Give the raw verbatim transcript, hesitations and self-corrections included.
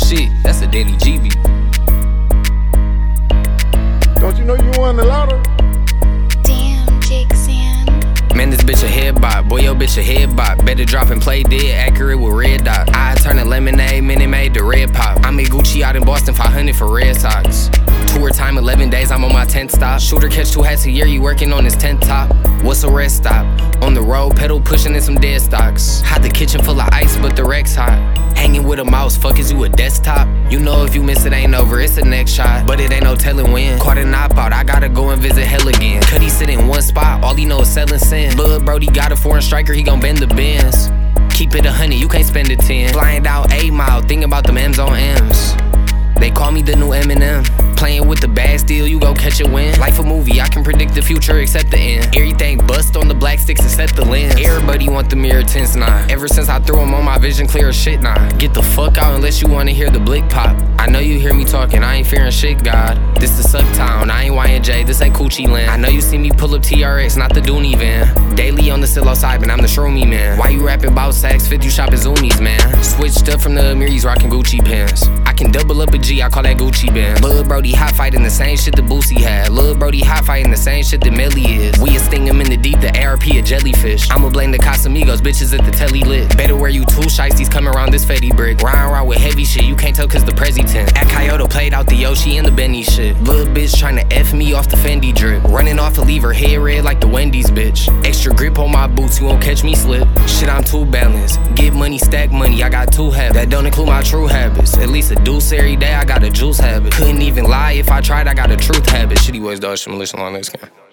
shit, that's a Danny G beat. Don't you know you won the lotto? Damn, Jake Sam. Man, this bitch a head bop, boy, yo bitch a head bop. Better drop and play dead, accurate with red dot. I turn a lemonade, Minute Maid to red pop. I made Gucci out in Boston, five hundred for Red Sox. Tour time, eleven days, I'm on my tenth stop. Shooter catch two hats a year, you working on his tenth top. What's a rest stop? On the road, pedal pushing in some dead stocks. Hot the kitchen full of ice, but the wreck's hot. Hanging with a mouse, fuck is you a desktop? You know if you miss it ain't over, it's the next shot. But it ain't no telling when. Caught a knock out, I gotta go and visit hell again. Could he sit in one spot, all he know is selling sin. Lil' Brody got a foreign striker, he gon' bend the bins. Keep it a hundred, you can't spend a ten. Flying down eight mile, thinking about them M's on M's. They call me the new Eminem. Playing with the bad steel, you go catch a win. Life a movie, I can predict the future except the end. Everything bust on the black sticks except the lens. Everybody want the mirror tints now. Ever since I threw them on, my vision clear as shit now. Get the fuck out unless you wanna hear the blick pop. I know you hear me talking, I ain't fearing shit, God. This the suck town, I ain't Y and J, this ain't Coochie land. I know you see me pull up T R X, not the Dooney van. Daily on the psilocybin, I'm the shroomy man. Why you rapping about sacks, fifth you shopping Zoomies, man? Switched up from the Amiris, rocking Gucci pants. I can double up a G, I call that Gucci band. Lil' Brody hot fighting the same shit that Boosie had. Lil' Brody hot fighting the same shit that Melly is. We a sting him in the deep, the A R P a jellyfish. I'ma blame the Casamigos, bitches at the telly lit. Better wear you two shiesties coming around this Fetty brick. Ryan around with heavy shit, you can't tell cause the President. At Kyoto played out the Yoshi and the Benny shit. Lil' bitch tryna F me off the Fendi drip. Running off to leave her hair red like the Wendy's bitch. Extra grip on my boots, you won't catch me slip. Shit, I'm too balanced. Get money, stack money, I got two habits. That don't include my true habits. At least a deuce every day, I got a juice habit. Couldn't even lie if I tried, I got a truth habit. Shitty boys, dog, shit, militia, long legs,